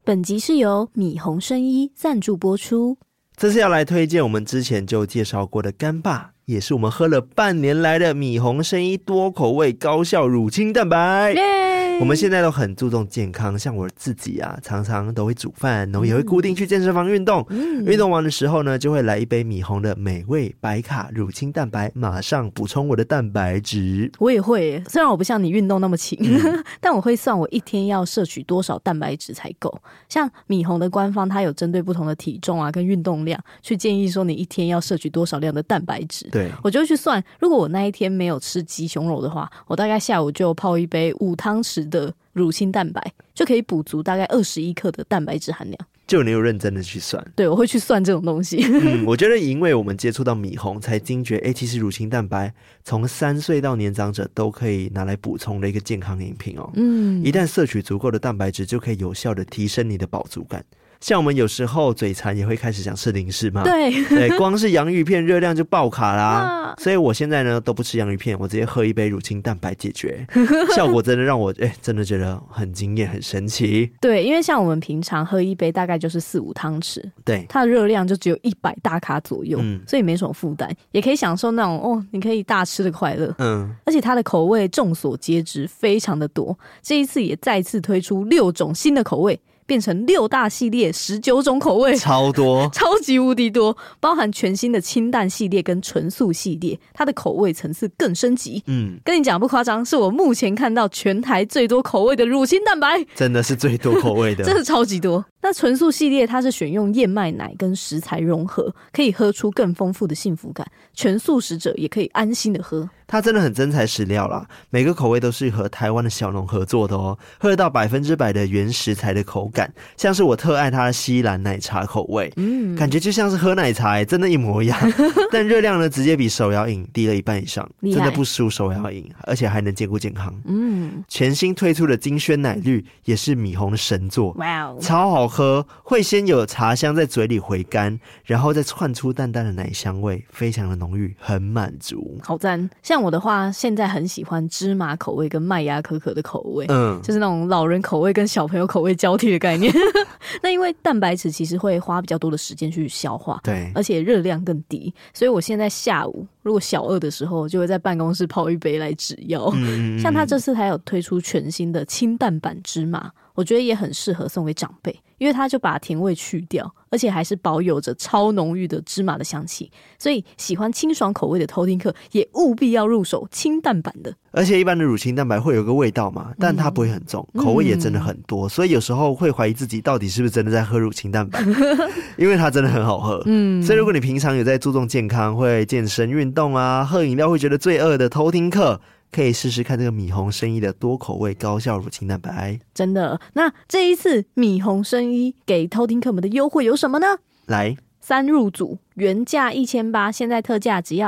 本集是由米红生医赞助播出。 这次要来推荐我们之前就介绍过的干爸，也是我们喝了半年来的米红生医多口味高效乳清蛋白。我们现在都很注重健康，像我自己啊，常常都会煮饭，然后也会固定去健身房运动。运动完的时候呢，就会来一杯米红的美味白卡乳清蛋白，马上补充我的蛋白质。 我也会耶，虽然我不像你运动那么勤，但我会算我一天要摄取多少蛋白质才够。像米红的官方，它有针对不同的体重啊跟运动量，去建议说你一天要摄取多少量的蛋白质。 对， 我就会去算，如果我那一天没有吃鸡胸肉的话，我大概下午就泡一杯5汤匙的乳清蛋白，就可以补足大概21克的蛋白质含量。 就你有认真的去算？ 对，我会去算这种东西。 我觉得因为我们接触到米红，才惊觉其实乳清蛋白从3岁到年长者都可以拿来补充的一个健康饮品哦。一旦摄取足够的蛋白质，就可以有效的提升你的饱足感。像我们有时候嘴馋也会开始想吃零食嘛，对，光是洋芋片热量就爆卡啦。所以我现在呢都不吃洋芋片，我直接喝一杯乳清蛋白解决。效果真的让我真的觉得很惊艳，很神奇。 对，因为像我们平常喝一杯大概就是4-5汤匙， 对， 它的热量就只有100大卡左右，所以没什么负担，也可以享受那种你可以大吃的快乐。而且它的口味众所皆知，非常的多。这一次也再次推出6种新的口味，变成6大系列19种口味， 超多， 超级无敌多，包含全新的清淡系列跟纯素系列，它的口味层次更升级。跟你讲不夸张，是我目前看到全台最多口味的乳清蛋白， 真的是最多口味的， 真的超级多。那纯素系列它是选用燕麦奶跟食材融合，可以喝出更丰富的幸福感，全素食者也可以安心的喝。 它真的很真材实料啦，每个口味都是和台湾的小农合作的哦，喝得到100%的原食材的口感，像是我特爱它的西兰奶茶口味，感觉就像是喝奶茶真的一模一样。但热量呢，直接比手摇饮低了1半以上，真的不输手摇饮，而且还能兼顾健康。全新推出的金萱奶绿也是米红的神作，超好喝，会先有茶香在嘴里回甘，然后再窜出淡淡的奶香味，非常的浓郁，很满足， 好赞。像我的话，现在很喜欢芝麻口味跟麦芽可可的口味，就是那种老人口味跟小朋友口味交替的概念。那因为蛋白质其实会花比较多的时间去消化， 对， 而且热量更低，所以我现在下午如果小饿的时候，就会在办公室泡一杯来止腰。像他这次还有推出全新的清淡版芝麻，我觉得也很适合送给长辈，因为它就把甜味去掉，而且还是保有着超浓郁的芝麻的香气，所以喜欢清爽口味的偷听客也务必要入手清淡版的。 而且一般的乳清蛋白会有个味道嘛，但它不会很重，口味也真的很多，所以有时候会怀疑自己到底是不是真的在喝乳清蛋白，因为它真的很好喝。所以如果你平常有在注重健康，会健身运动啊，喝饮料会觉得罪恶的偷听客，可以试试看这个米红生医的多口味高效乳清蛋白。 真的，那这一次米红生医给偷听客们的优惠有什么呢？来，3入组，原价1800，现在特价只要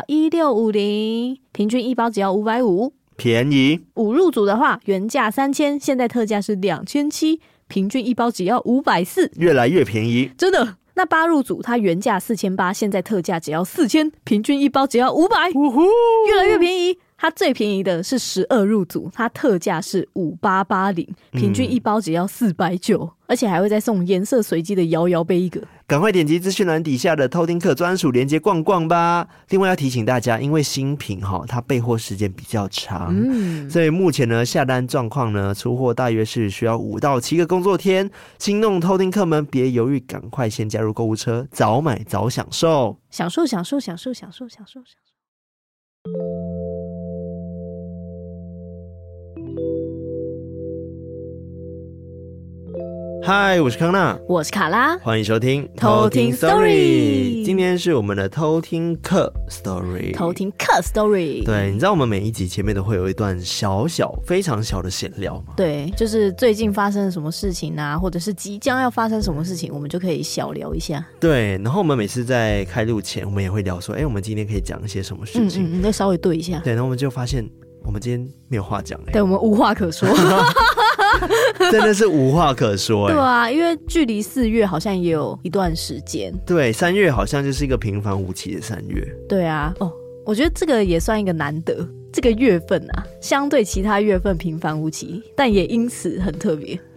1650，平均一包只要550，便宜。5入组的话，原价3000，现在特价是2700，平均一包只要540， 越来越便宜， 真的。那8入组，它原价4800，现在特价只要4000，平均一包只要500，越来越便宜。它最便宜的是12入组，它特价是5880，平均一包只要490，而且还会再送颜色随机的摇摇杯一个。 赶快点击资讯栏底下的偷听客专属连结逛逛吧。另外要提醒大家，因为新品它备货时间比较长，所以目前呢下单状况呢，出货大约是需要5到7个工作天。心动偷听客们别犹豫，赶快先加入购物车，早买早享受， 享受享受享受享受享受享受。 嗨，我是康纳， 我是卡拉， 欢迎收听偷听 Story。 今天是我们的偷听客 Story， 偷听客 Story。 对，你知道我们每一集前面都会有一段非常小的闲聊吗？ 对，就是最近发生了什么事情啊，或者是即将要发生什么事情，我们就可以小聊一下。 对，然后我们每次在开录前，我们也会聊说，我们今天可以讲一些什么事情， 你再稍微对一下。 对，然后我们就发现我们今天没有话讲， 对，我们无话可说。 真的是无话可说。 对啊，因为距离4月好像也有一段时间。 对，3月好像就是一个平凡无奇的3月。 对啊，我觉得这个也算一个难得，这个月份啊，相对其他月份平凡无奇，但也因此很特别。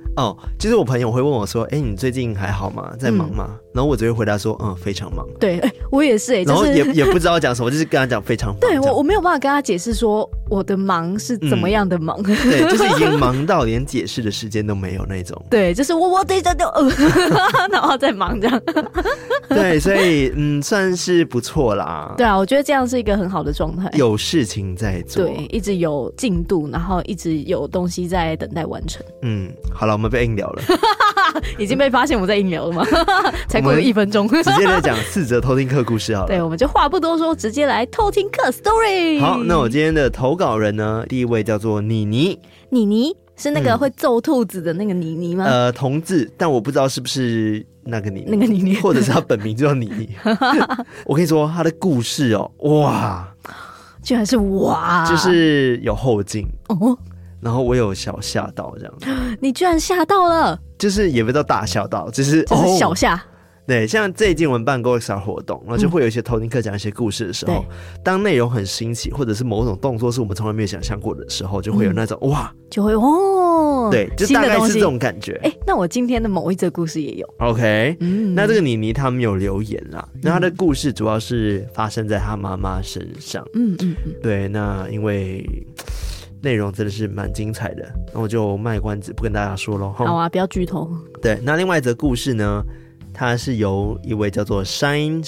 哦，就是我朋友会问我说：“你最近还好吗？在忙吗？”然后我只会回答说：“非常忙。” 对，我也是然后也不知道讲什么，就是跟他讲非常忙。 对，我没有办法跟他解释说我的忙是怎么样的忙。 对，就是已经忙到连解释的时间都没有那种。 对，就是我等一下就然后再忙这样。 对，所以算是不错啦。 对啊，我觉得这样是一个很好的状态， 有事情在做， 对，一直有进度，然后一直有东西在等待完成。 好了，我们被硬聊了。 已经被发现我在硬聊了吗？才过了1分钟， 直接来讲4则偷听客故事好了。 对，我们就话不多说，直接来偷听客 story。 好，那我今天的投稿人呢，第一位叫做妮妮。 妮妮是那个会揍兔子的那个妮妮吗？ 同字，但我不知道是不是那个妮妮， 那个妮妮， 或者是她本名就叫妮妮。我跟你说，她的故事哇， 居然是哇， 就是有后劲哦。 然后我有小吓到这样， 你居然吓到了， 就是也不到大吓到，就是小吓。 对，像这一季我们办 GoXR 活动，然后就会有一些偷听客讲一些故事的时候，当内容很新奇，或者是某种动作是我们从来没有想象过的时候，就会有那种哇， 就会对，就大概是这种感觉。 那我今天的某一则故事也有 ，OK，那这个妮妮他们有留言啦，那她的故事主要是发生在她妈妈身上，对，那因为内容真的是蛮精彩的，那我就卖关子不跟大家说咯。 好啊，不要剧透。 对，那另外一则故事呢，它是由一位叫做 Shine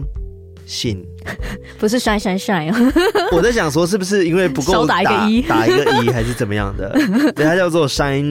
不是 shine 我在想说是不是因为不够打一个一打一个一还是怎么样的？对，它叫做 Shine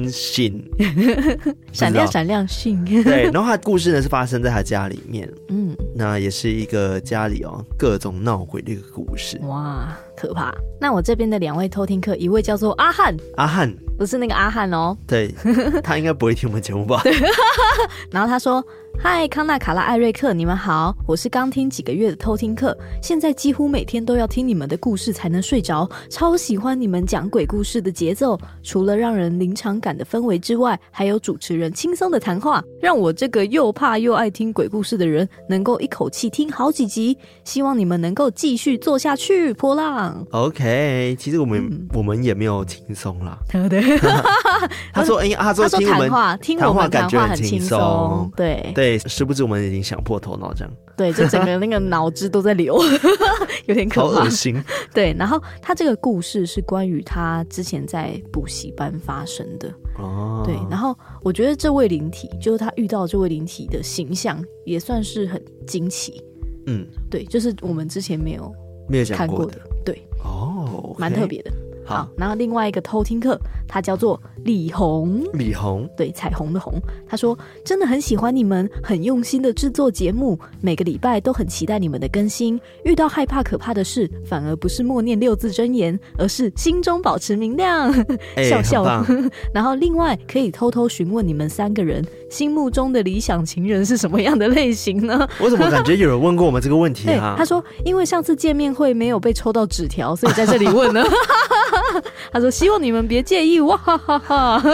闪亮闪亮信。 对，然后他的故事呢是发生在他家里面，那也是一个家里各种闹鬼的一个故事。 哇，可怕！那我这边的2位偷听客，一位叫做阿汉，不是那个阿汉哦， 对，他应该不会听我们节目吧？ 然后他说：“嗨，康纳、卡拉、艾瑞克，你们好，我是刚听几个月的偷听客，现在几乎每天都要听你们的故事才能睡着，超喜欢你们讲鬼故事的节奏，除了让人临场感的氛围之外，还有主持人轻松的谈话，让我这个又怕又爱听鬼故事的人能够一口气听好几集，希望你们能够继续做下去，波浪。” OK， 其实我们也没有轻松啦。 对， 他说听我们谈话感觉很轻松， 对，殊不知我们已经想破头脑这样。 对，就整个那个脑汁都在流，有点可怕， 好恶心。 对，然后他这个故事是关于他之前在补习班发生的。对，然后我觉得这位灵体，就是他遇到这位灵体的形象，也算是很惊奇。对，就是我们之前没有看过的，对，蛮特别的。好，然后另外一个偷听客，他叫做李红，对，彩虹的红。他说真的很喜欢你们，很用心的制作节目，每个礼拜都很期待你们的更新。遇到害怕可怕的事，反而不是默念6字真言，而是心中保持明亮，笑笑。然后另外可以偷偷询问你们3个人心目中的理想情人是什么样的类型呢？ 我怎么感觉有人问过我们这个问题啊？ 对，他说因为上次见面会没有被抽到纸条，所以在这里问了。他说希望你们别介意，哇哈哈哈。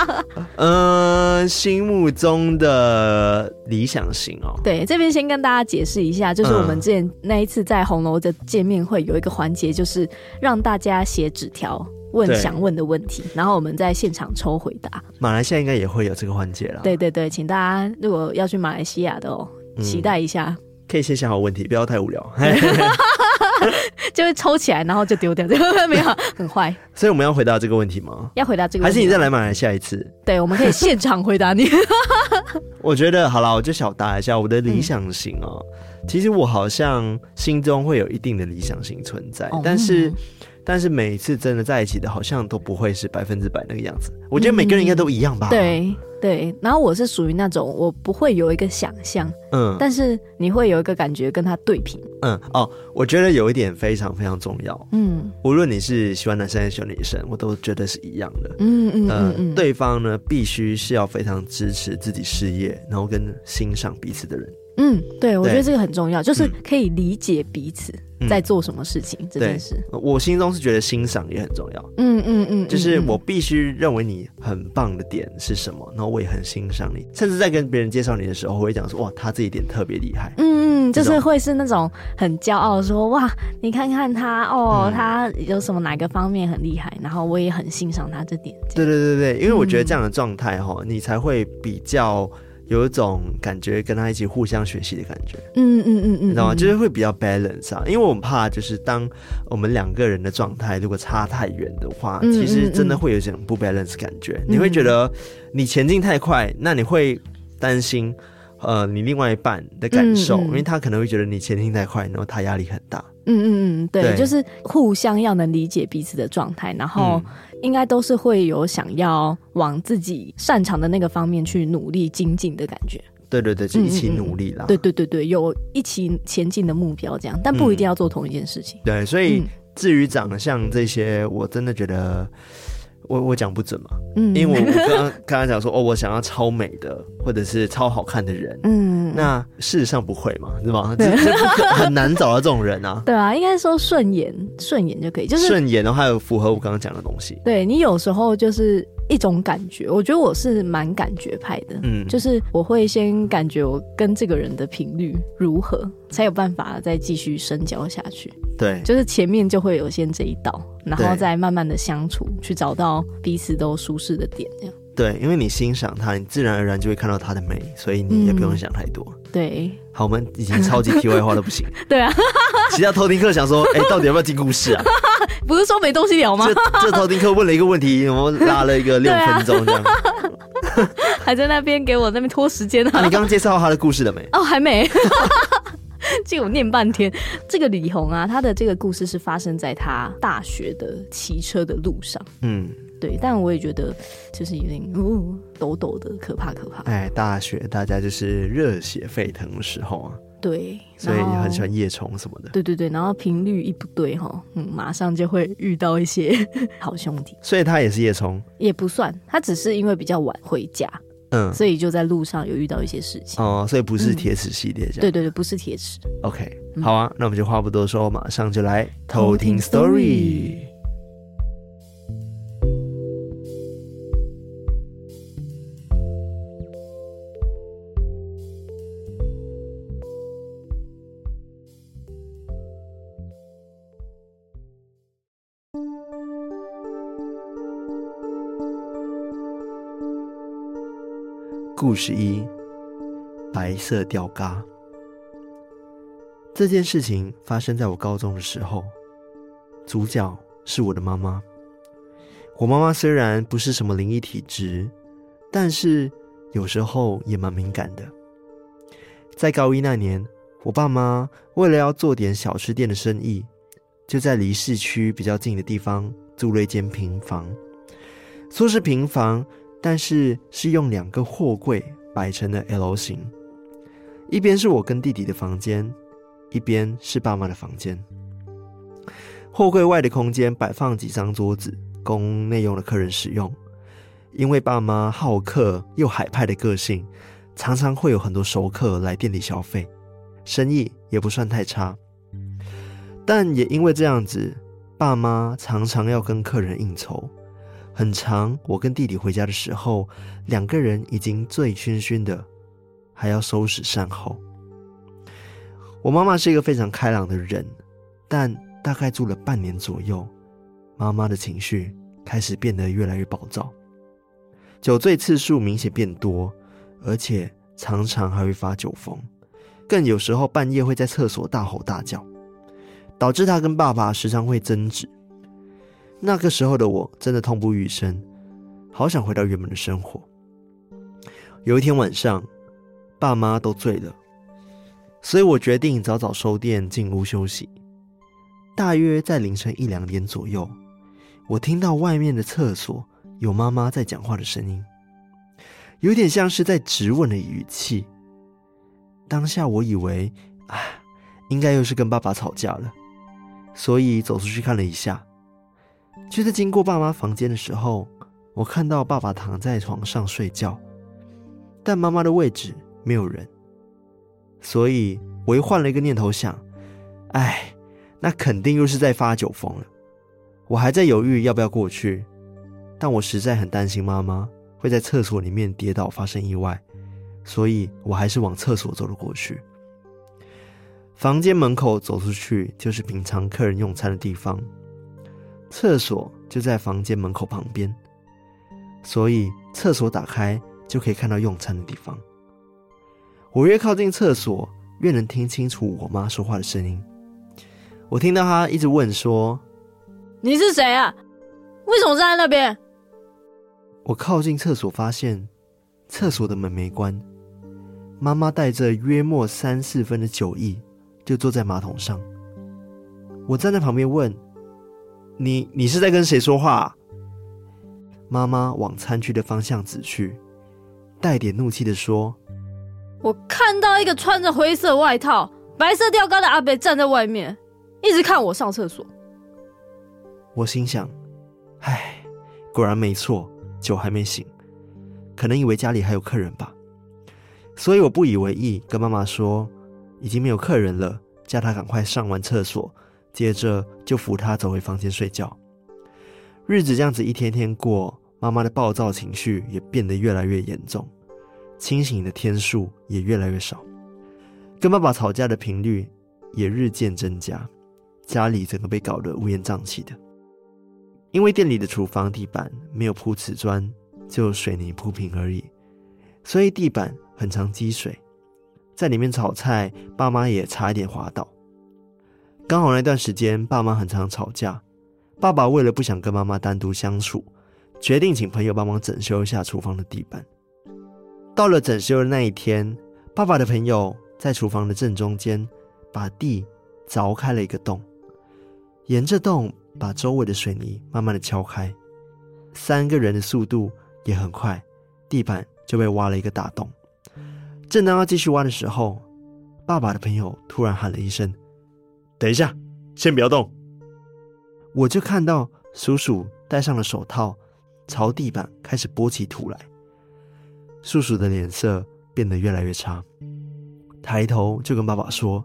心目中的理想型对，这边先跟大家解释一下，就是我们之前那一次在红楼的见面会有一个环节，就是让大家写纸条问想问的问题，然后我们在现场抽回答。 马来西亚应该也会有这个环节啦。 对，请大家如果要去马来西亚的期待一下。 可以先想好问题，不要太无聊。 就会抽起来，然后就丢掉，没有，很坏。 所以我们要回答这个问题吗？ 要回答这个问题， 还是你再来马来西亚一次？ 对，我们可以现场回答你。 我觉得好了，我就小答一下我的理想型其实我好像心中会有一定的理想型存在，但是每一次真的在一起的，好像都不会是100%那个样子。我觉得每个人应该都一样吧。 对，然后我是属于那种我不会有一个想象，但是你会有一个感觉跟他对平。 我觉得有一点非常非常重要。无论你是喜欢男生还是喜欢女生，我都觉得是一样的。对方呢必须是要非常支持自己事业，然后跟欣赏彼此的人。 对，我觉得这个很重要，就是可以理解彼此在做什么事情这件事。 我心中是觉得欣赏也很重要。就是我必须认为你很棒的点是什么，然后我也很欣赏你，甚至在跟别人介绍你的时候，我会讲说哇，他这一点特别厉害。 就是会是那种很骄傲说哇，你看看他哦，他有什么哪个方面很厉害，然后我也很欣赏他这点。 对，因为我觉得这样的状态你才会比较有一种感觉跟他一起互相学习的感觉。你知道吗？就是会比较 balance 啊，因为我们怕就是当我们两个人的状态如果差太远的话，其实真的会有一种不 balance 感觉。你会觉得你前进太快，那你会担心你另外一半的感受，因为他可能会觉得你前进太快，然后他压力很大。 对，就是互相要能理解彼此的状态，然后应该都是会有想要往自己擅长的那个方面去努力精进的感觉。 对，就一起努力啦。 对，有一起前进的目标这样，但不一定要做同一件事情。 对，所以至于长相这些，我真的觉得我讲不准嘛，因为我刚刚讲说我想要超美的或者是超好看的人，那事实上不会嘛，是吧？很难找到这种人啊。 对啊，应该说顺眼就可以，就是顺眼，然后还有符合我刚刚讲的东西。 对，你有时候就是一种感觉，我觉得我是蛮感觉派的，就是我会先感觉我跟这个人的频率如何，才有办法再继续深交下去。 对， 就是前面就会有先这一道，然后再慢慢的相处，去找到彼此都舒适的点，这样。 对，因为你欣赏他，你自然而然就会看到他的美，所以你也不用想太多。 对， 好，我们已经超级题外话都不行。 对啊， 其他偷听客想说，到底要不要听故事啊？ 不是说没东西聊吗？ 这偷听客问了一个问题，我们拉了一个6分钟这样。 还在那边给我那边拖时间啊！ 你刚刚介绍他的故事了没？ 哦，还没。这个我念半天。这个李红啊，他的这个故事是发生在他大学的骑车的路上。对，但我也觉得就是有点抖抖的，可怕。 大学大家就是热血沸腾的时候啊。 对， 所以很喜欢夜冲什么的。对， 然后频率一不对马上就会遇到一些好兄弟。 所以他也是夜冲？也不算，他只是因为比较晚回家。所以就在路上有遇到一些事情。 所以不是铁齿系列这样。 对，不是铁齿。 OK，好啊，那我们就话不多说，马上就来偷听 story。故事1：白色吊嘎。这件事情发生在我高中的时候，主角是我的妈妈。我妈妈虽然不是什么灵异体质，但是有时候也蛮敏感的。在高一那年，我爸妈为了要做点小吃店的生意，就在离市区比较近的地方租了一间平房。说是平房，但是用2个货柜摆成的 L 型，一边是我跟弟弟的房间，一边是爸妈的房间。货柜外的空间摆放几张桌子，供内用的客人使用。因为爸妈好客又海派的个性，常常会有很多熟客来店里消费，生意也不算太差。但也因为这样子，爸妈常常要跟客人应酬。很常我跟弟弟回家的时候，2个人已经醉醺醺的，还要收拾善后。我妈妈是一个非常开朗的人，但大概住了半年左右，妈妈的情绪开始变得越来越暴躁，酒醉次数明显变多，而且常常还会发酒疯，更有时候半夜会在厕所大吼大叫，导致她跟爸爸时常会争执。那个时候的我真的痛不欲生，好想回到原本的生活。有一天晚上，爸妈都醉了，所以我决定早早收店进屋休息。大约在凌晨1-2点左右，我听到外面的厕所有妈妈在讲话的声音，有点像是在质问的语气。当下我以为应该又是跟爸爸吵架了，所以走出去看了一下。就在经过爸妈房间的时候，我看到爸爸躺在床上睡觉，但妈妈的位置没有人。 所以我又换了一个念头想，那肯定又是在发酒疯了。我还在犹豫要不要过去，但我实在很担心妈妈会在厕所里面跌倒发生意外，所以我还是往厕所走了过去。房间门口走出去就是平常客人用餐的地方，厕所就在房间门口旁边，所以厕所打开就可以看到用餐的地方。我越靠近厕所，越能听清楚我妈说话的声音。我听到她一直问说：“ 你是谁啊？为什么站在那边？” 我靠近厕所，发现厕所的门没关，妈妈带着约莫3-4分的酒意就坐在马桶上。我站在旁边问：“你是在跟谁说话啊？”妈妈往餐区的方向指去，带点怒气地说：“ 我看到一个穿着灰色外套、白色吊嘎的阿伯站在外面，一直看我上厕所。” 我心想，果然没错，酒还没醒，可能以为家里还有客人吧。所以我不以为意，跟妈妈说已经没有客人了，叫她赶快上完厕所，接着就扶她走回房间睡觉。日子这样子一天天过，妈妈的暴躁情绪也变得越来越严重，清醒的天数也越来越少，跟爸爸吵架的频率也日渐增加，家里整个被搞得乌烟瘴气的。因为店里的厨房地板没有铺瓷砖，就水泥铺平而已，所以地板很常积水，在里面炒菜，爸妈也差一点滑倒。刚好那段时间爸妈很常吵架，爸爸为了不想跟妈妈单独相处，决定请朋友帮忙整修一下厨房的地板。到了整修的那一天，爸爸的朋友在厨房的正中间把地凿开了一个洞，沿着洞把周围的水泥慢慢的敲开，3个人的速度也很快，地板就被挖了一个大洞。正当要继续挖的时候，爸爸的朋友突然喊了一声：“等一下，先不要动。”我就看到叔叔戴上了手套，朝地板开始拨起土来。叔叔的脸色变得越来越差，抬头就跟爸爸说：“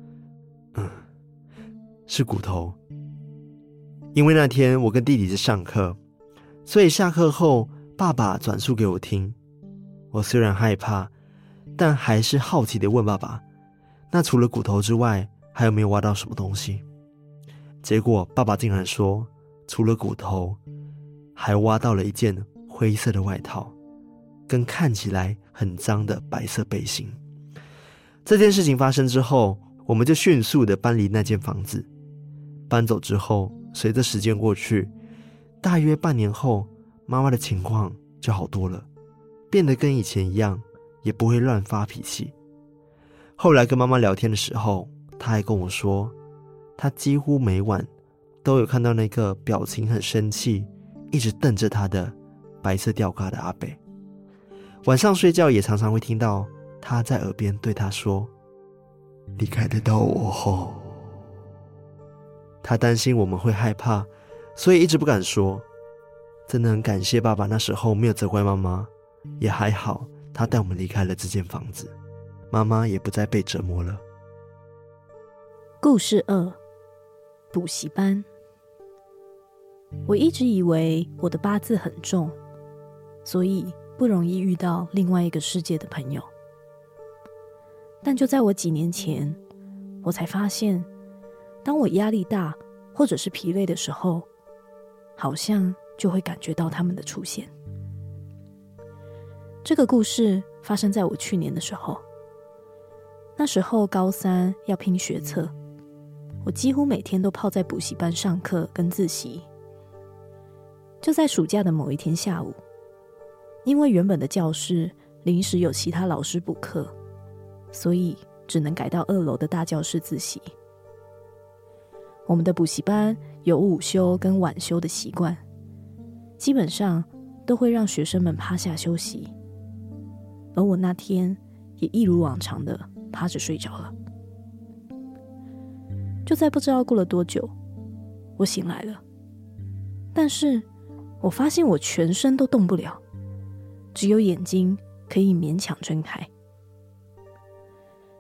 是骨头。”因为那天我跟弟弟在上课，所以下课后爸爸转述给我听。我虽然害怕，但还是好奇地问爸爸：“那除了骨头之外，还有没有挖到什么东西？”结果爸爸竟然说，除了骨头，还挖到了一件灰色的外套，跟看起来很脏的白色背心。这件事情发生之后，我们就迅速地搬离那间房子。搬走之后，随着时间过去，大约半年后，妈妈的情况就好多了，变得跟以前一样，也不会乱发脾气。后来跟妈妈聊天的时候，她还跟我说，她几乎每晚都有看到那个表情很生气，一直瞪着她的白色吊嘎的阿伯。晚上睡觉也常常会听到他在耳边对她说：“你看得到我后。”他担心我们会害怕，所以一直不敢说。真的很感谢爸爸那时候没有责怪妈妈，也还好他带我们离开了这间房子，妈妈也不再被折磨了。 故事2：补习班。我一直以为我的八字很重，所以不容易遇到另外一个世界的朋友。但就在我几年前，我才发现，当我压力大或者是疲累的时候，好像就会感觉到他们的出现。这个故事发生在我去年的时候。那时候高3要拼学测，我几乎每天都泡在补习班上课跟自习。就在暑假的某一天下午，因为原本的教室临时有其他老师补课，所以只能改到2楼的大教室自习。我们的补习班有午休跟晚休的习惯，基本上都会让学生们趴下休息，而我那天也一如往常的趴着睡着了。就在不知道过了多久，我醒来了，但是我发现我全身都动不了，只有眼睛可以勉强睁开。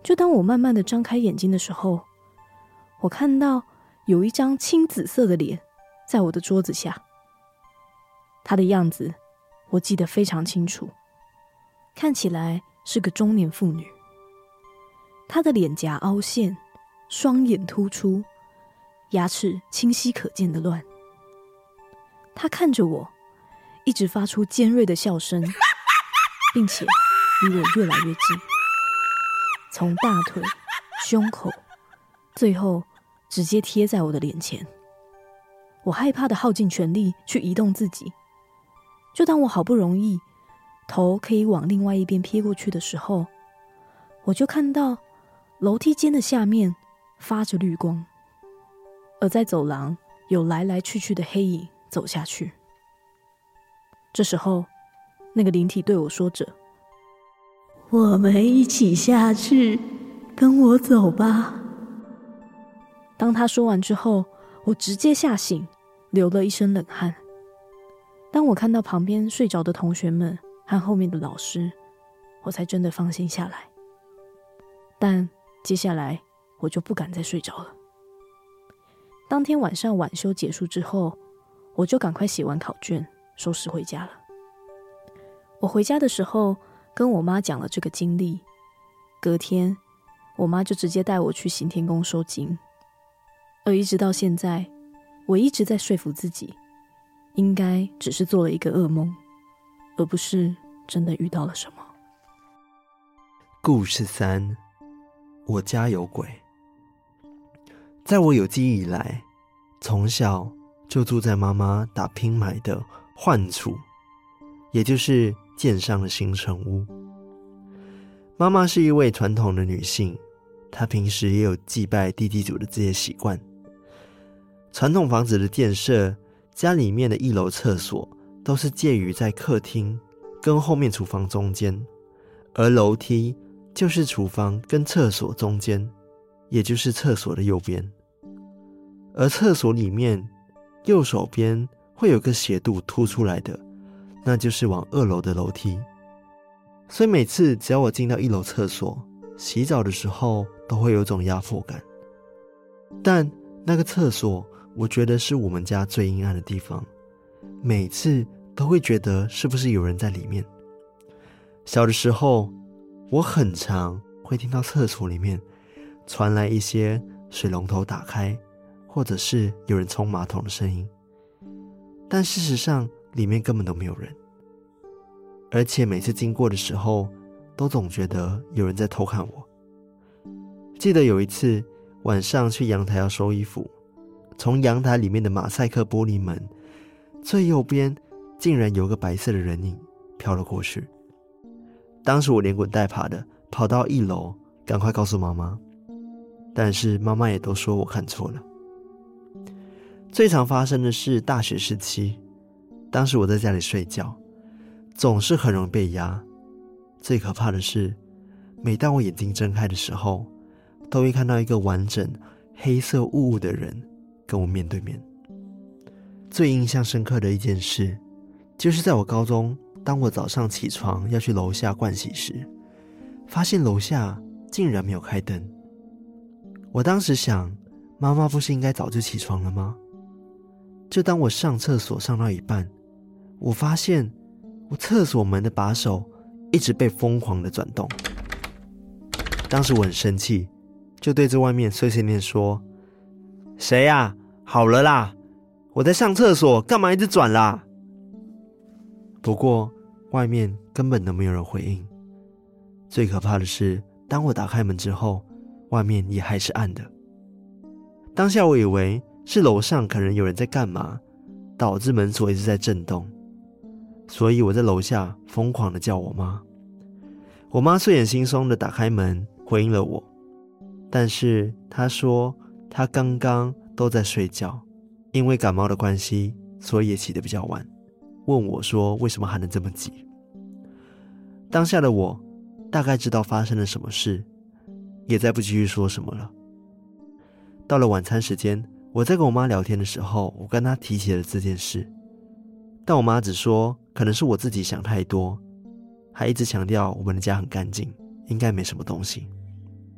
就当我慢慢的张开眼睛的时候，我看到有一张青紫色的脸在我的桌子下。她的样子我记得非常清楚，看起来是个中年妇女。她的脸颊凹陷，双眼突出，牙齿清晰可见的乱。她看着我，一直发出尖锐的笑声，并且离我越来越近，从大腿、胸口，最后直接贴在我的脸前。我害怕的耗尽全力去移动自己，就当我好不容易头可以往另外一边瞥过去的时候，我就看到楼梯间的下面发着绿光，而在走廊有来来去去的黑影走下去。这时候，那个灵体对我说着：“我们一起下去，跟我走吧。”当他说完之后，我直接吓醒，流了一身冷汗。当我看到旁边睡着的同学们和后面的老师，我才真的放心下来。但接下来我就不敢再睡着了。当天晚上晚修结束之后，我就赶快写完考卷，收拾回家了。我回家的时候跟我妈讲了这个经历，隔天我妈就直接带我去行天宫收金。而一直到现在，我一直在说服自己，应该只是做了一个噩梦，而不是真的遇到了什么。 故事3：我家有鬼。在我有记忆以来，从小就住在妈妈打拼买的幻处，也就是建商的新城屋。妈妈是一位传统的女性，她平时也有祭拜地基主的这些习惯。传统房子的建设，家里面的1楼厕所都是介于在客厅跟后面厨房中间，而楼梯就是厨房跟厕所中间，也就是厕所的右边。而厕所里面右手边会有个斜度凸出来的，那就是往2楼的楼梯。所以每次只要我进到1楼厕所洗澡的时候，都会有种压迫感。但那个厕所我觉得是我们家最阴暗的地方，每次都会觉得是不是有人在里面。小的时候我很常会听到厕所里面传来一些水龙头打开，或者是有人冲马桶的声音，但事实上里面根本都没有人，而且每次经过的时候都总觉得有人在偷看我。记得有一次晚上去阳台要收衣服，从阳台里面的马赛克玻璃门最右边竟然有个白色的人影飘了过去。当时我连滚带爬的跑到1楼，赶快告诉妈妈，但是妈妈也都说我看错了。最常发生的是大学时期，当时我在家里睡觉，总是很容易被压。最可怕的是，每当我眼睛睁开的时候，都会看到一个完整黑色雾雾的人跟我面对面。最印象深刻的一件事，就是在我高中，当我早上起床要去楼下盥洗时，发现楼下竟然没有开灯。我当时想，妈妈不是应该早就起床了吗？就当我上厕所上到一半，我发现我厕所门的把手一直被疯狂的转动。当时我很生气，就对着外面碎碎念说：“谁啊？好了啦，我在上厕所，干嘛一直转啦？”不过外面根本都没有人回应。最可怕的是，当我打开门之后，外面也还是暗的。当下我以为是楼上可能有人在干嘛，导致门锁一直在震动，所以我在楼下疯狂的叫我妈。我妈睡眼惺忪的打开门回应了我，但是她说她刚刚都在睡觉，因为感冒的关系，所以也起得比较晚，问我说为什么喊得这么急。当下的我大概知道发生了什么事，也再不继续说什么了。到了晚餐时间，我在跟我妈聊天的时候，我跟她提起了这件事，但我妈只说可能是我自己想太多，还一直强调我们的家很干净，应该没什么东西。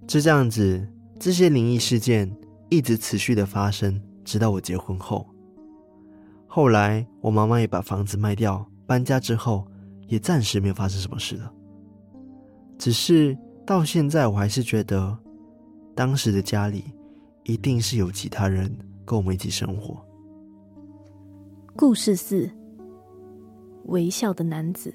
就这样子，这些灵异事件一直持续的发生，直到我结婚后。后来我妈妈也把房子卖掉，搬家之后也暂时没有发生什么事了。只是到现在我还是觉得当时的家里一定是有其他人跟我们一起生活。 故事4：微笑的男子。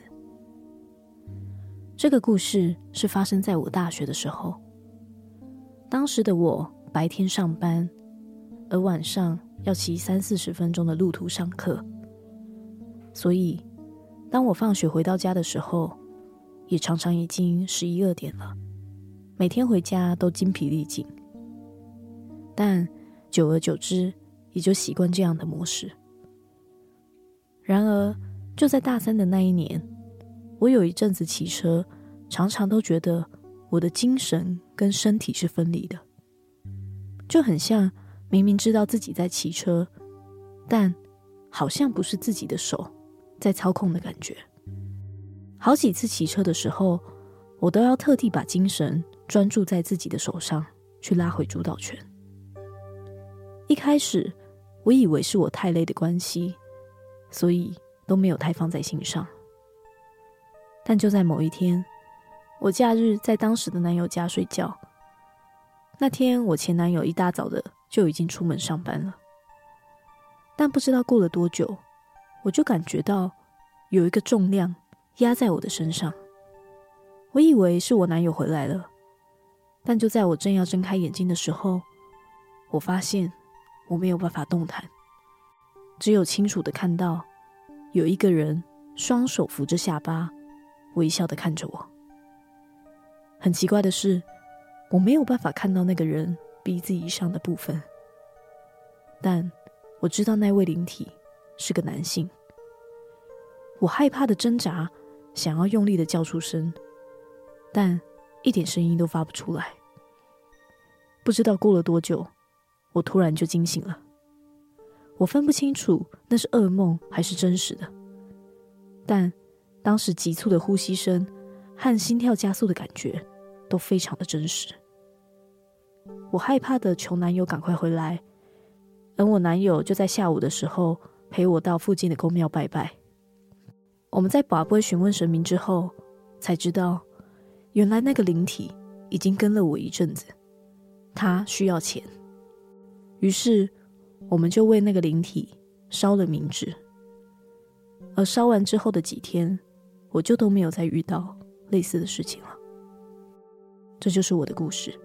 这个故事是发生在我大学的时候。当时的我白天上班，而晚上要骑30-40分钟的路途上课，所以当我放学回到家的时候，也常常已经11、2点了，每天回家都精疲力尽。但久而久之也就习惯这样的模式。然而就在大3的那一年，我有一阵子骑车常常都觉得我的精神跟身体是分离的，就很像明明知道自己在骑车，但好像不是自己的手在操控的感觉。好几次骑车的时候，我都要特地把精神专注在自己的手上，去拉回主导权。一开始我以为是我太累的关系，所以都没有太放在心上。但就在某一天，我假日在当时的男友家睡觉。那天我前男友一大早的就已经出门上班了，但不知道过了多久，我就感觉到有一个重量压在我的身上。我以为是我男友回来了，但就在我正要睁开眼睛的时候，我发现我没有办法动弹，只有清楚的看到有一个人双手扶着下巴，微笑的看着我。很奇怪的是，我没有办法看到那个人鼻子以上的部分，但我知道那位灵体是个男性。我害怕的挣扎，想要用力的叫出声，但一点声音都发不出来。不知道过了多久，我突然就惊醒了。我分不清楚那是噩梦还是真实的，但当时急促的呼吸声和心跳加速的感觉都非常的真实。我害怕的求男友赶快回来，而我男友就在下午的时候陪我到附近的宫庙拜拜。我们在跋杯询问神明之后，才知道原来那个灵体已经跟了我一阵子，他需要钱。于是我们就为那个灵体烧了冥纸，而烧完之后的几天，我就都没有再遇到类似的事情了。这就是我的故事。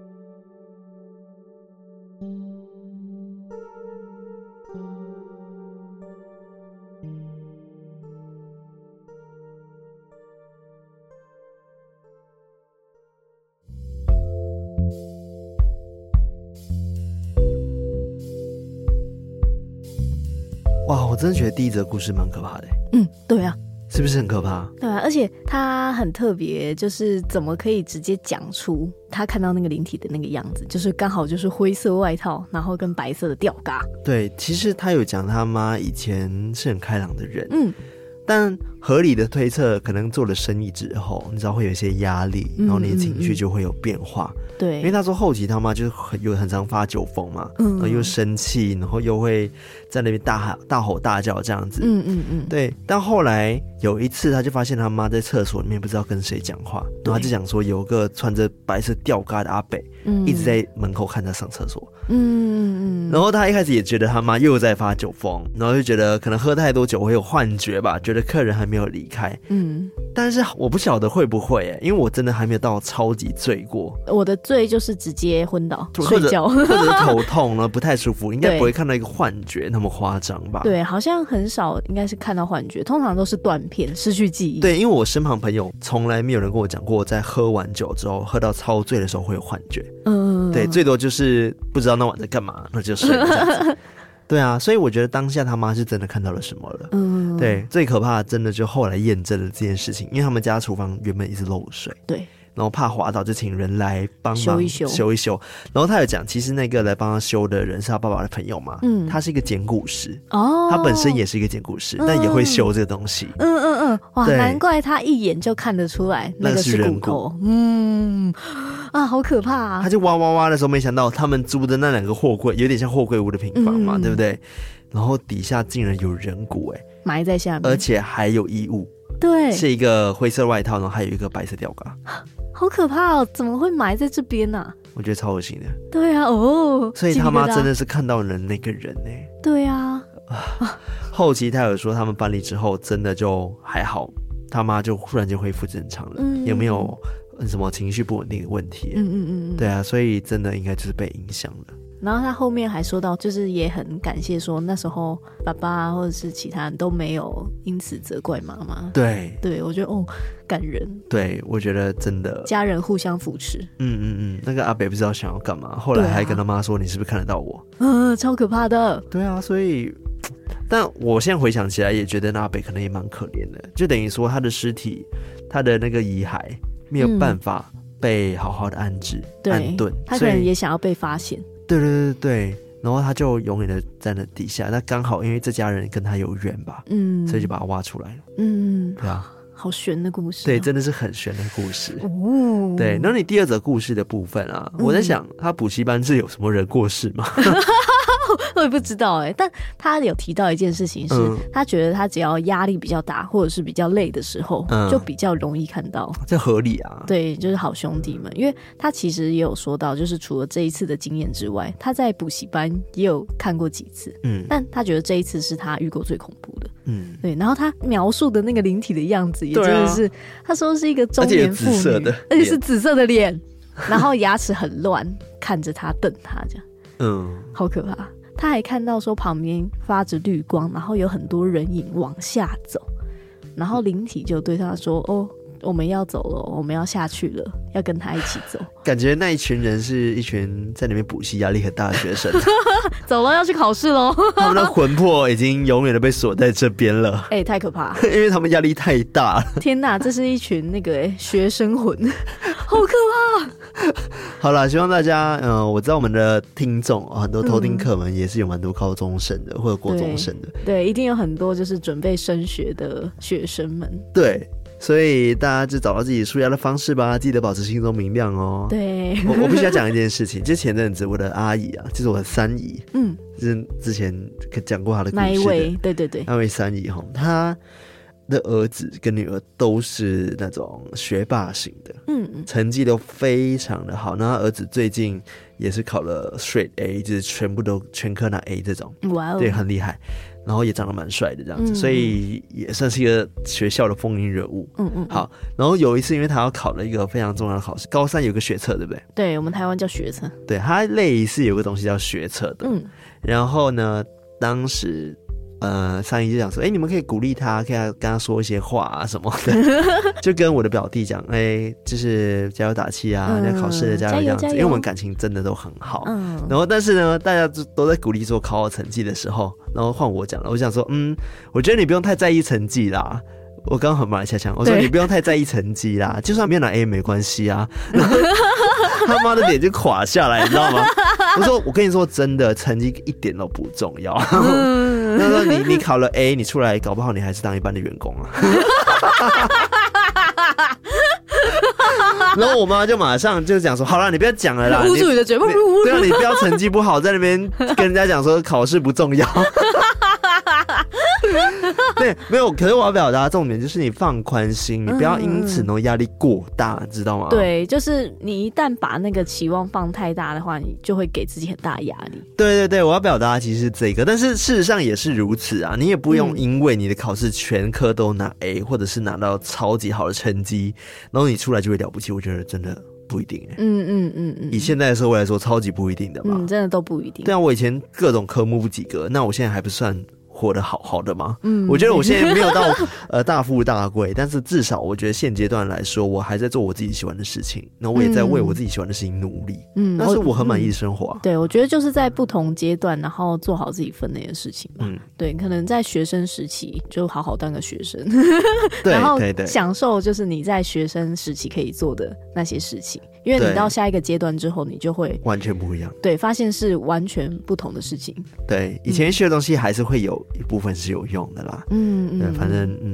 哇，我真的觉得第一则故事蛮可怕的。 对啊， 是不是很可怕？ 对啊，而且他很特别，就是怎么可以直接讲出他看到那个灵体的那个样子，就是刚好就是灰色外套，然后跟白色的吊嘎。 对，其实他有讲他妈以前是很开朗的人，但合理的推测，可能做了生意之后，你知道会有一些压力，然后你的情绪就会有变化。 对， 因为他说后期他妈就是很常发酒疯嘛，然后又生气，然后又会在那边大吼大叫这样子。对。但后来有一次，他就发现他妈在厕所里面不知道跟谁讲话，然后他就讲说有个穿着白色吊嘎的阿北，一直在门口看他上厕所。然后他一开始也觉得他妈又在发酒疯，然后就觉得可能喝太多酒会有幻觉吧，觉得客人还没有离开。但是我不晓得会不会因为我真的还没有到超级醉过。 我的醉就是直接昏倒睡觉， 或者是头痛呢，不太舒服，应该不会看到一个幻觉那么夸张吧？ 对，好像很少，应该是看到幻觉，通常都是断片，失去记忆。 对，因为我身旁朋友从来没有人跟我讲过，在喝完酒之后，喝到超醉的时候会有幻觉。对，最多就是不知道那晚在干嘛，那就睡了这样子。对啊，所以我觉得当下他妈是真的看到了什么了。对，最可怕的真的就后来验证了这件事情，因为他们家厨房原本一直漏水。对。然后怕滑倒，就请人来帮忙修一修。然后他有讲，其实那个来帮他修的人是他爸爸的朋友嘛，他是一个捡骨师他本身也是一个捡骨师，但也会修这个东西。哇， 难怪他一眼就看得出来那个是骨头。 啊，好可怕啊！ 他就挖挖挖的时候，没想到他们租的那2个货柜有点像货柜屋的平房嘛，对不对？然后底下竟然有人骨埋在下面， 而且还有衣物， 对， 是一个灰色外套，然后还有一个白色吊嘎， 好可怕哦！怎么会埋在这边啊？ 我觉得超恶心的。 对啊， 所以他妈真的是看到了那个人对啊， 后期他有说他们搬离之后真的就还好，他妈就忽然间恢复正常了，有没有什么情绪不稳定的问题？对啊，所以真的应该就是被影响了。 然后他后面还说到，就是也很感谢说那时候爸爸或者是其他人都没有因此责怪妈妈。 对， 我觉得感人。对， 我觉得真的家人互相扶持。 那个阿北不知道想要干嘛，后来还跟他妈说你是不是看得到我？ 超可怕的。 对啊，所以但我现在回想起来也觉得那阿北可能也蛮可怜的，就等于说他的尸体他的那个遗骸没有办法被好好的安置安顿， 他可能也想要被发现。 对，然后他就永远的在那底下，那刚好因为这家人跟他有缘吧，所以就把他挖出来了。对啊， 好悬的故事。 对，真的是很悬的故事。对，然后你第二则故事的部分啊，我在想他补习班是有什么人过世吗？ 我也不知道但他有提到一件事情是，他觉得他只要压力比较大或者是比较累的时候，就比较容易看到。这合理啊。 对，就是好兄弟们，因为他其实也有说到，就是除了这一次的经验之外，他在补习班也有看过几次，但他觉得这一次是他遇过最恐怖的。对，然后他描述的那个灵体的样子也真的是，他说是一个中年妇女，而且是紫色的脸，然后牙齿很乱，看着他瞪他这样，好可怕。他还看到说旁边发着绿光，然后有很多人影往下走，然后灵体就对他说：“我们要走了，我们要下去了，要跟他一起走。” 感觉那一群人是一群在那边补习压力很大的学生， 走了要去考试咯。 他们的魂魄已经永远的被锁在这边了。 太可怕， 因为他们压力太大了。 天哪，这是一群那个学生魂，好可怕。 好啦，希望大家我知道我们的听众很多偷听客们也是有蛮多高中生的或者国中生的， 对，一定有很多就是准备升学的学生们。 对，所以大家就找到自己舒压的方式吧，记得保持心中明亮哦。 对， 我必须要讲一件事情，就前阵子我的阿姨啊，就是我的三姨，就是之前讲过她的故事的那一位，对， 那位三姨哈，她的儿子跟女儿都是那种学霸型的，成绩都非常的好。然后儿子最近也是考了 straight A， 就是全科拿 A 这种，哇哦，对，很厉害。然后也长得蛮帅的这样子，所以也算是一个学校的风云人物。好，然后有一次因为他要考了一个非常重要的考试，高三有个学测，对不对？ 对，我们台湾叫学测。 对，他类似有个东西叫学测的。然后呢，当时上一就讲说，你们可以鼓励他，可以跟他说一些话啊什么的，就跟我的表弟讲，就是加油打气啊，那考试的加油这样子，因为我们感情真的都很好。然后但是呢，大家都在鼓励说考好成绩的时候，然后换我讲了，我想说，我觉得你不用太在意成绩啦。我刚很马来西亚腔，我说你不用太在意成绩啦，就算没有拿 A 没关系啊。他妈的脸就垮下来，你知道吗？我跟你说真的，成绩一点都不重要。他说你考了 A， 你出来搞不好你还是当一般的员工啊。然后我妈就马上就讲说，好啦，你不要讲了啦， 捂住你的嘴巴。 对啊，你不要成绩不好在那边跟人家讲说考试不重要。对，没有，可是我要表达的重点就是你放宽心，你不要因此呢压力过大，知道吗？ 对，就是你一旦把那个期望放太大的话，你就会给自己很大的压力。 对，我要表达的其实是这个，但是事实上也是如此啊，你也不用因为你的考试全科都拿 A， 或者是拿到超级好的成绩，然后你出来就会了不起，我觉得真的不一定。以现在的社会来说，超级不一定的嘛。 真的都不一定。 对啊，我以前各种科目不及格，那我现在还不算活得好好的吗？我觉得我现在没有到大富大贵，但是至少我觉得现阶段来说，我还在做我自己喜欢的事情，然后我也在为我自己喜欢的事情努力。但是我很满意的生活啊。 对，我觉得就是在不同阶段，然后做好自己分内的事情吧。对，可能在学生时期就好好当个学生，然后享受就是你在学生时期可以做的那些事情。因为你到下一个阶段之后，你就会完全不一样。 对，发现是完全不同的事情。 对，以前学的东西还是会有一部分是有用的啦。对，反正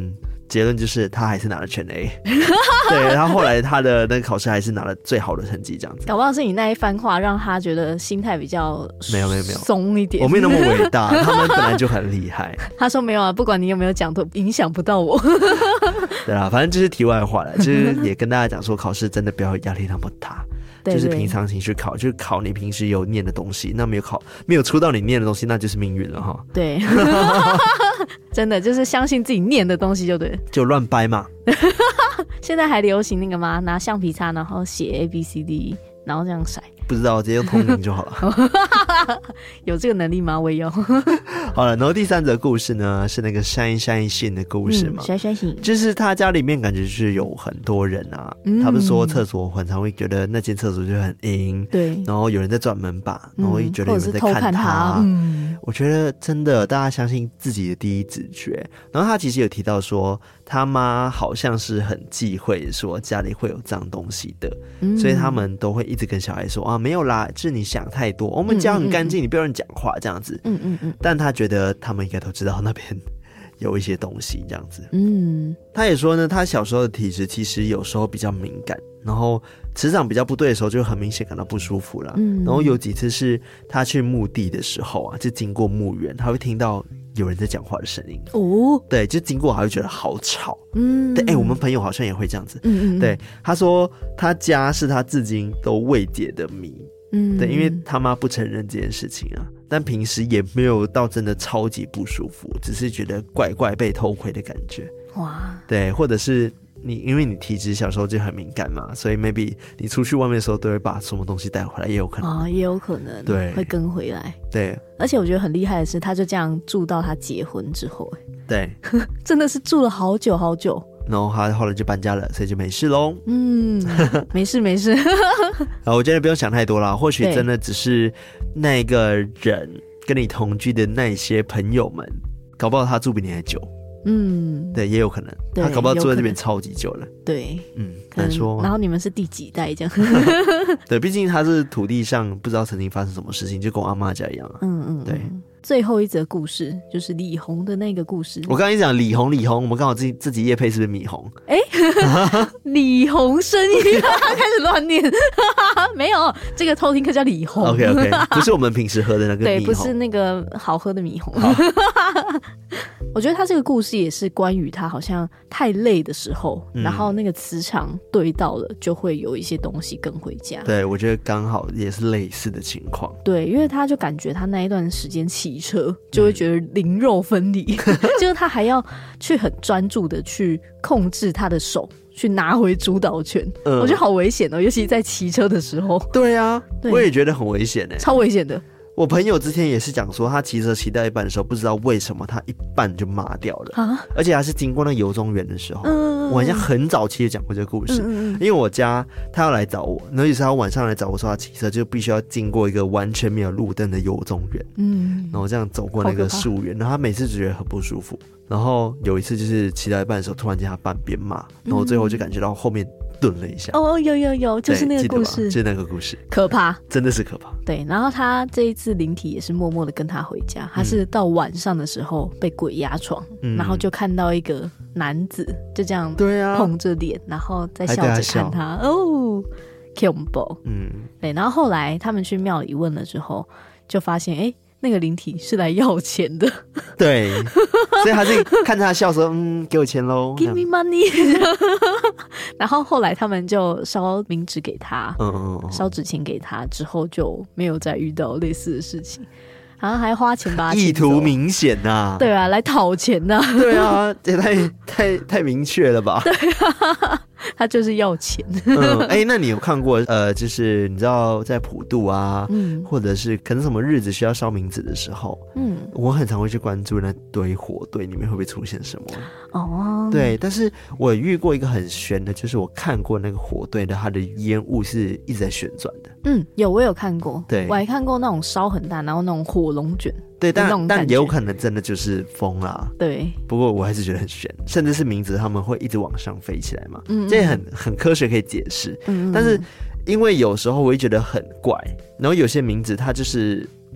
结论就是他还是拿了全 A 对，他后来他的那个考试还是拿了最好的成绩这样子。 搞不好是你那一番话让他觉得心态比较没有松一点， 我没有那么伟大他们本来就很厉害他说没有啊，不管你有没有讲都影响不到我对啦，反正就是题外话了，就是也跟大家讲说考试真的不要压力那么大就是平常心去考，就是考你平时有念的东西，那没有出到你念的东西，那就是命运了哈。 对真的就是相信自己念的东西就对， 就乱掰嘛现在还流行那个吗？拿橡皮擦然后写 ABCD 然后这样甩， 不知道直接用通灵就好了有这个能力吗？我也有好了，然后第三则故事呢是那个山信的故事嘛， 山信就是他家里面感觉是有很多人啊，他们说厕所很常会觉得那间厕所就很阴，对，然后有人在转门把，然后会觉得有人在看他，我觉得真的大家相信自己的第一直觉。然后他其实有提到说他妈好像是很忌讳说家里会有脏东西的，所以他们都会一直跟小孩说啊没有啦，是你想太多，我们家很干净，你不要乱讲话这样子。但他觉得他们应该都知道那边有一些东西这样子。他也说呢，他小时候的体质其实有时候比较敏感，然后磁场比较不对的时候就很明显感到不舒服啦。然后有几次是他去墓地的时候啊，就经过墓园，他会听到有人在讲话的声音对，就经过还会觉得好吵。对，我们朋友好像也会这样子。对，他说他家是他至今都未解的谜。对，因为他妈不承认这件事情啊，但平时也没有到真的超级不舒服，只是觉得怪怪被偷窥的感觉。哇，对，或者是因为你体质小时候就很敏感嘛，所以 maybe 你出去外面的时候都会把什么东西带回来，也有可能也有可能，对，会跟回来。对，而且我觉得很厉害的是，他就这样住到他结婚之后，对真的是住了好久好久。 然后他后来就搬家了，所以就没事咯。 没事我觉得不用想太多啦，或许真的只是那个人跟你同居的那些朋友们，搞不好他住比你还久。对，也有可能，他搞不好住在这边超级久了。对，难说。 然后你们是第几代这样？ 对，毕竟他是土地上不知道曾经发生什么事情，就跟我阿嬷家一样啊。对。 最后一则故事就是李红的那个故事。 我刚才讲李红，我们刚好自己业配是不是米红？ 李红生意开始乱念没有，这个偷听课叫李红。 OK， 不是我们平时喝的那个米红， 对，不是那个好喝的米红。我觉得他这个故事也是关于他好像太累的时候，然后那个磁场对到了，就会有一些东西跟回家。 对，我觉得刚好也是类似的情况。 对，因为他就感觉他那一段时间骑车就会觉得灵肉分离，就是他还要去很专注的去控制他的手，去拿回主导权。我觉得好危险哦，尤其在骑车的时候。 对啊，我也觉得很危险耶， 超危险的。 我朋友之前也是讲说，他骑车骑到一半的时候，不知道为什么他一半就麻掉了，而且还是经过那游中园的时候。我好像很早期就讲过这个故事，因为我家他要来找我，然后也是他晚上来找我说他骑车就必须要经过一个完全没有路灯的游中园，然后这样走过那个树园，然后他每次就觉得很不舒服。然后有一次就是骑到一半的时候，突然间他半边骂，然后最后就感觉到后面顿了一下。有，就是那个故事，就是那个故事， 可怕， 真的是可怕。 对，然后他这一次灵体也是默默的跟他回家，他是到晚上的时候被鬼压床，然后就看到一个男子就这样捧着脸，然后在笑着看他。恐怖。对，然后后来他们去庙里问了之后，就发现那个灵体是来要钱的。 对，所以他是看他笑说给我钱咯 Give me money 然后后来他们就烧冥纸给他，烧纸钱给他之后就没有再遇到类似的事情，好像还花钱把他意图明显啊。 对啊，来讨钱啊。 对啊，这太明确了吧。 对啊，他就是要钱。 那你有看过就是你知道在普渡啊，或者是可能什么日子需要烧冥纸的时候，我很常会去关注那堆火堆里面会不会出现什么。对，但是我遇过一个很玄的，就是我看过那个火堆的，它的烟雾是一直在旋转的。 我有看过。对，我还看过那种烧很大，然後那种火龙卷。对， 但也有可能真的就是风啦。对，不过我还是觉得很玄，甚至是名字他们会一直往上飞起来嘛，这也很科学可以解释。但是因为有时候我会觉得很怪，然后有些名字它就是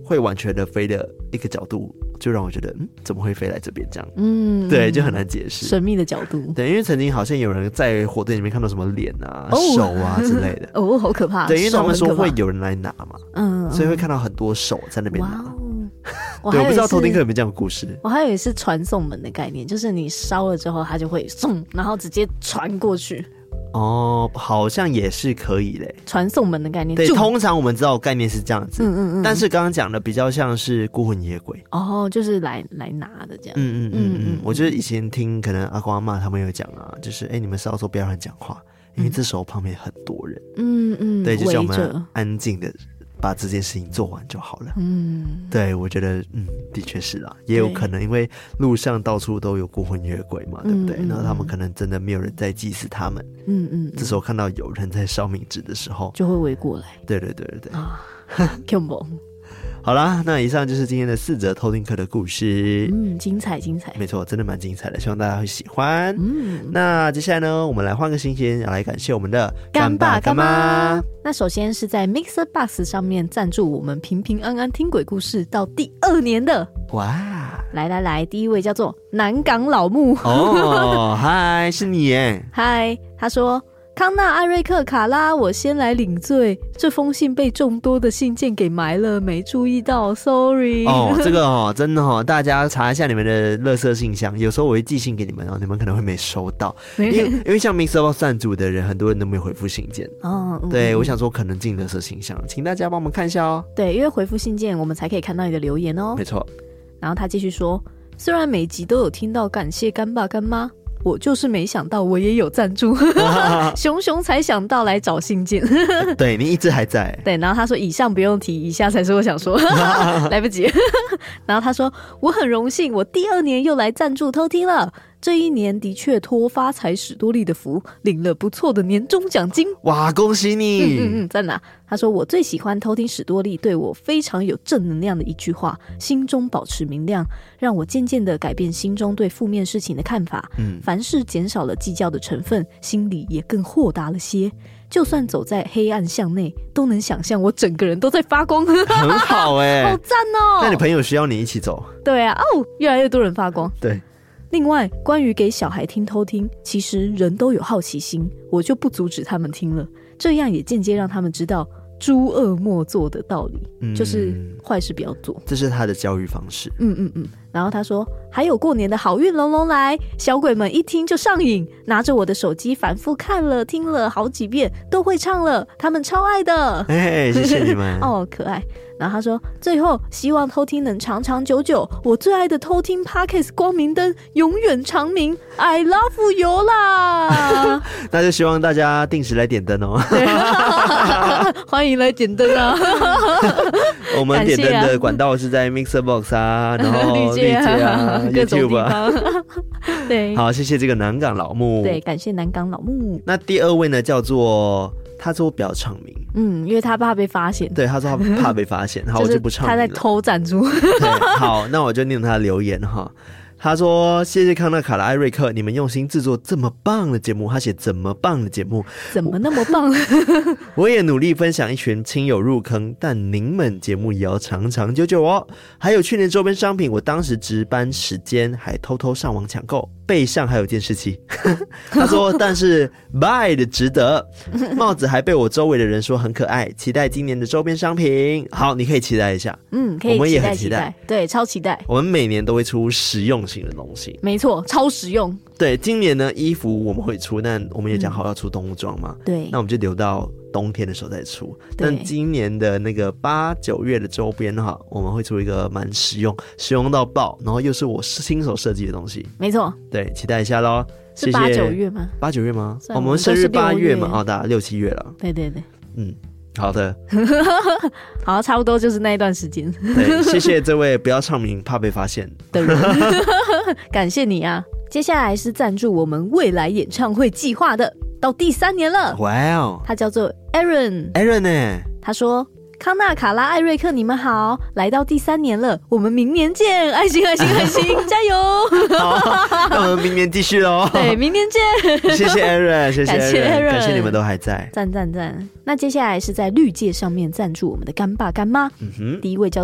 会完全的飞的一个角度，就让我觉得怎么会飞来这边这样？对，就很难解释， 神秘的角度。 对，因为曾经好像有人在火堆里面看到什么脸啊、手啊之类的， 好可怕。 对，因为他们说会有人来拿嘛，所以会看到很多手在那边拿。对，我不知道偷听客有没有这样的故事。 我还以为是传送门的概念，就是你烧了之后，它就会送，然后直接传过去。 好像也是可以的， 传送门的概念。 对，通常我们知道概念是这样子，但是刚刚讲的比较像是孤魂野鬼， 就是来拿的这样。 我觉得以前听可能阿公阿嬷他们有讲啊，就是你们烧的时候不要乱讲话，因为这时候旁边很多人，对，就叫我们安静的把这件事情做完就好了。对，我觉得的确是啦，也有可能因为路上到处都有孤魂野鬼嘛，对不对？然后他们可能真的没有人在祭祀他们，这时候看到有人在烧冥纸的时候， 就会围过来。 对啊，恐怖。 好啦，那以上就是今天的4则偷听客的故事。 精彩， 没错，真的蛮精彩的，希望大家会喜欢。那接下来呢，我们来换个心情，来感谢我们的干爸干妈。 那首先是在 Mixer Box 上面赞助我们平平安安听鬼故事到第2年的。 哇！ 来，第一位叫做南港老木。 嗨，是你耶！ 嗨，他说。康纳、艾瑞克、卡拉，我先来领罪。这封信被众多的信件给埋了，没注意到 ，sorry。 这个真的大家查一下你们的垃圾信箱，有时候我会寄信给你们，你们可能会没收到，因为像 Mixer Box 赞助的人，很多人都没有回复信件。对，我想说可能进垃圾信箱，请大家帮我们看一下哦。 对，因为回复信件，我们才可以看到你的留言哦。 没错。 然后他继续说，虽然每集都有听到感谢干爸干妈。我就是没想到我也有赞助熊才想到来找信件对，你一直还在。 对，然后他说以上不用提，以下才是我想说来不及然后他说我很荣幸我第2年又来赞助偷听了，这一年的确托发财史多利的福，领了不错的年终奖金。 哇，恭喜你！ 在哪？他说我最喜欢偷听史多利对我非常有正能量的一句话，心中保持明亮，让我渐渐的改变心中对负面事情的看法。凡事减少了计较的成分，心里也更豁达了些。就算走在黑暗巷内，都能想象我整个人都在发光。 很好好赞哦！ 那你朋友需要你一起走？ 对啊，越来越多人发光。 对。 另外，关于给小孩听偷听，其实人都有好奇心，我就不阻止他们听了，这样也间接让他们知道诸恶莫作的道理，就是坏事不要做， 这是他的教育方式。 然后他说还有过年的好运龙龙来，小鬼们一听就上瘾，拿着我的手机反复看了听了好几遍，都会唱了，他们超爱的。 谢谢你们可爱。然后他说最后希望偷听能长长久久，我最爱的偷听 Podcast 光明灯永远长明， I love you 啦那就希望大家定时来点灯哦欢迎来点灯啊我们点灯的管道是在 Mixer Box 啊，然后绿界啊各种地方对，好，谢谢这个南港老木。 对，感谢南港老木。 那第2位呢，叫做他说不要唱名， 因为他怕被发现。 对，他说他怕被发现好，我就不唱名了。 他在偷赞助对，好，那我就念他的留言哈。他说谢谢康纳、卡拉、艾瑞克，你们用心制作这么棒的节目。他写怎么棒的节目， 怎么那么棒我也努力分享一群亲友入坑，但您们节目也要长长久久哦。还有去年周边商品，我当时值班时间还偷偷上网抢购，背上还有监视器他说但是 buy 的值得，帽子还被我周围的人说很可爱，期待今年的周边商品。好，你可以期待一下。 可以期待， 我们也很期待， 对，超期待。 我们每年都会出实用型的东西， 没错，超实用。 对，今年呢衣服我们会出，但我们也讲好要出动物装嘛， 对， 那我们就留到冬天的时候再出。但今年的那个8、9月的周边哈，我们会出一个蛮实用到爆，然后又是我亲手设计的东西。 没错， 对，期待一下咯。 是8、9月吗 ？8、9月吗？我们生日8月嘛，大家6、7月了。 对对对， 好的好，差不多就是那一段时间。 对，谢谢这位不要唱名怕被发现的人感谢你啊。接下来是赞助我们未来演唱会计划的，到第3年了。 哇哦， 他叫做 Aaron 呢， 他说康纳、卡拉、艾瑞克，你们好！来到第3年了，我们明年见！爱心，爱心，爱心，加油！ 好，那我们明年继续喽。 对，明年见！ 谢谢 Aaron， 谢谢 Aaron， 感谢你们都还在， 赞。那接下来是在绿界上面赞助我们的干爸干妈。第一位叫做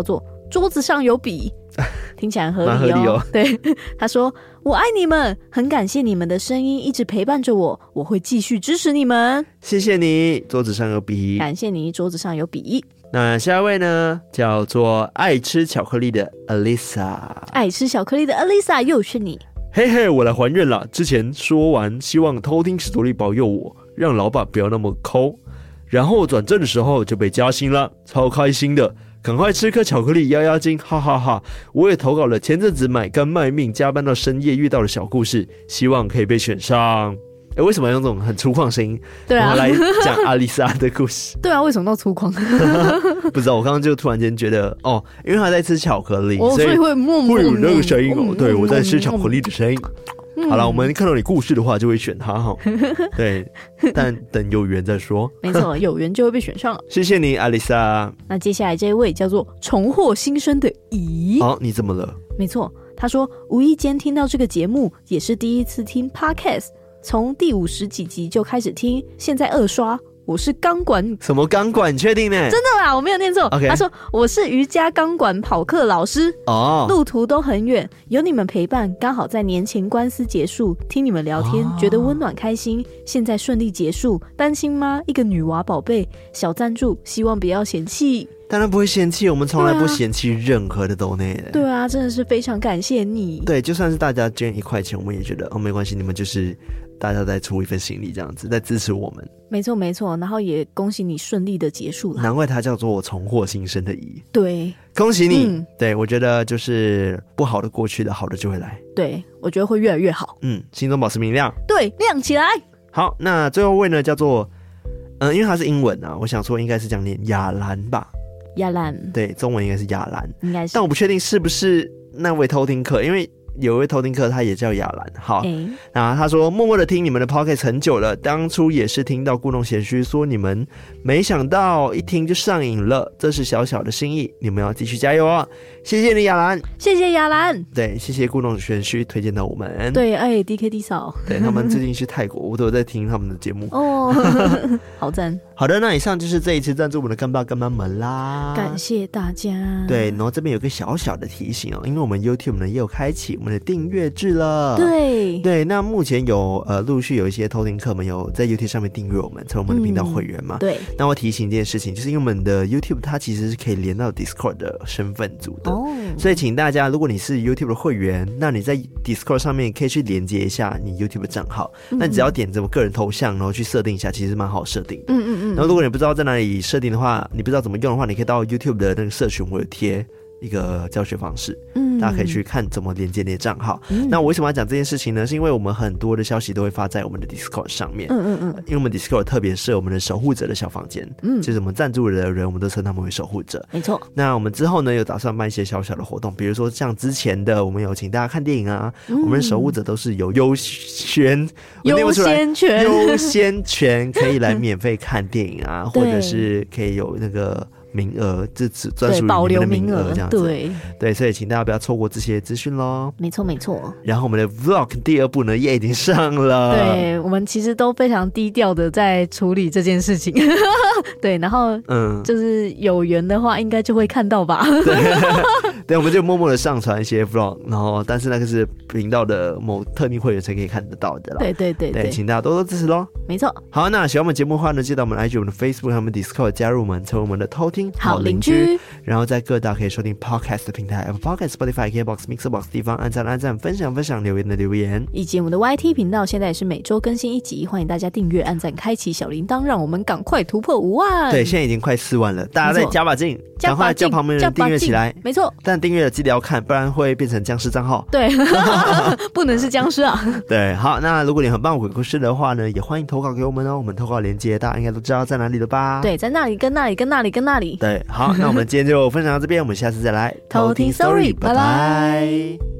桌子上有笔，听起来很合理哦。对，他说我爱你们，很感谢你们的声音一直陪伴着我，我会继续支持你们。 谢谢你，桌子上有笔。 感谢你，桌子上有笔。 那下一位呢，叫做爱吃巧克力的 Alisa。 爱吃巧克力的 Alisa 又是你。 嘿嘿，我来还愿啦！之前说完希望偷听史多利保佑我，让老板不要那么抠，然后转正的时候就被加薪了，超开心的，赶快吃颗巧克力压压惊，哈哈哈！我也投稿了前阵子买肝卖命加班到深夜遇到的小故事，希望可以被选上。为什么要用这种很粗犷声音？ 对啊， 来讲阿丽莎的故事。 对啊，为什么那么粗犷？ 不知道，我刚刚就突然间觉得，哦，因为他在吃巧克力， 所以会有那个声音哦。对，我在吃巧克力的声音。好了，我们看到你故事的话，就会选他哈。对，但等有缘再说。 没错，有缘就会被选上了。 谢谢你，阿丽莎。 那接下来这一位叫做重获新生的怡。 哦，你怎么了？ 没错，他说无意间听到这个节目，也是第一次听 Podcast。从第50几集就开始听，现在2刷。我是钢管， 什么钢管？你确定呢？ 真的啦，我没有念错。 Okay. 他说我是瑜伽钢管跑课老师，路途都很远，有你们陪伴，刚好在年前官司结束，听你们聊天，觉得温暖开心。现在顺利结束，担心吗？一个女娃宝贝，小赞助，希望不要嫌弃。 当然不会嫌弃，我们从来不嫌弃任何的donate的。 对啊，真的是非常感谢你。 对，就算是大家捐1块钱，我们也觉得没关系，你们就是大家再出一份心力，这样子在支持我们。 没错没错，然后也恭喜你顺利的结束了。 难怪他叫做我重获新生的怡。 对， 恭喜你。对，我觉得就是不好的过去的，好的就会来。 对，我觉得会越来越好。 心中保持明亮。 对，亮起来。 好，那最后一位呢，叫做因为它是英文啊，我想说应该是讲念雅兰吧。 雅兰， 对，中文应该是雅兰， 应该是， 但我不确定是不是那位偷听客，因为有一位偷听客他也叫雅兰。好，那他说默默的听你们的 podcast 很久了，当初也是听到故弄玄虚说你们，没想到一听就上瘾了，这是小小的心意，你们要继续加油啊！谢谢你雅兰， 谢谢雅兰， 对，谢谢故弄玄虚推荐到我们。 对，DKD 嫂， 对，他们最近去泰国，我都有在听他们的节目哦，好赞。 好的，那以上就是这一次赞助我们的干爸干妈们啦， 感谢大家。 对，然后这边有个小小的提醒哦，因为我们 YouTube 呢也有开启我们的订阅制了。对，那目前有陆续有一些偷听客们有在 YouTube 上面订阅我们，成为我们的频道会员嘛。 对， 那我提醒一件事情，就是因为我们的 YouTube 它其实是可以连到 Discord 的身份组的。所以请大家，如果你是 YouTube 的会员，那你在 Discord 上面可以去连接一下你 YouTube 的账号。那你只要点什么个人头像，然后去设定一下，其实蛮好设定的。然后如果你不知道在哪里设定的话，你不知道怎么用的话，你可以到 YouTube 的那个社群，我有贴一个教学方式，大家可以去看怎么连接你的账号。那我为什么要讲这件事情呢？是因为我们很多的消息都会发在我们的 Discord 上面。因为我们 Discord 特别是我们的守护者的小房间，就是我们赞助的人，我们都称他们为守护者。 没错。 那我们之后呢，有打算办一些小小的活动，比如说像之前的，我们有请大家看电影啊，我们的守护者都是有优先权可以来免费看电影啊，或者是可以有那个名额，这只专属于你们的名额这样子。对，所以请大家不要错过这些资讯咯。 没错。 然后我们的 Vlog 第2部呢也已经上了。 对，我们其实都非常低调的在处理这件事情。对，然后就是有缘的话，应该就会看到吧。对，我们就默默的上传一些 Vlog， 然后但是那个是频道的某特定会员才可以看得到的啦。对，请大家多多支持咯。 没错。 好，那喜欢我们节目的话呢，记得我们 IG、我们的 Facebook 和我们 Discord 加入我们，成为我们的偷听好邻居。然后在各大可以收听 Podcast 的平台 Apple Podcast、Spotify、KBox、Mixerbox 地方按赞、分享、留言的留言， 以及我们的 YT 频道现在也是每周更新1集，欢迎大家订阅、按赞、开启小铃铛，让我们赶快突破5万。 对，现在已经快4万了，大家再加把劲，赶快叫旁边的人订阅起来。 没错， 但订阅了记得要看，不然会变成僵尸账号。 对，不能是僵尸啊。 对，好，那如果你很棒鬼故事的话呢，也欢迎投稿给我们哦。我们投稿连结大家应该都知道在哪里了吧？ 对，在那里跟那里。 对，好，那我们今天就分享到这边，我们下次再来偷听 Story， 拜拜。